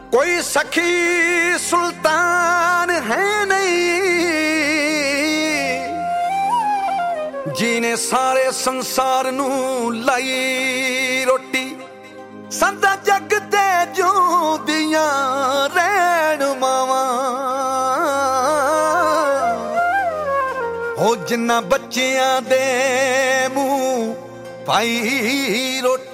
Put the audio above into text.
ਕੋਈ ਸਖੀ ਸੁਲਤਾਨ ਹੈ ਨਹੀਂ ਜਿਹਨੇ ਸਾਰੇ ਸੰਸਾਰ ਨੂੰ ਲਾਈ ਰੋਟੀ। ਸੰਦਾ ਜੱਗ ਤੇ ਜਿਉਂਦੀਆਂ ਰਹਿਣ ਮਾਵਾਂ ਹੋ ਜਿੰਨਾ ਬੱਚਿਆਂ ਦੇ ਮੂੰਹ ਪਾਈ ਰੋਟੀ।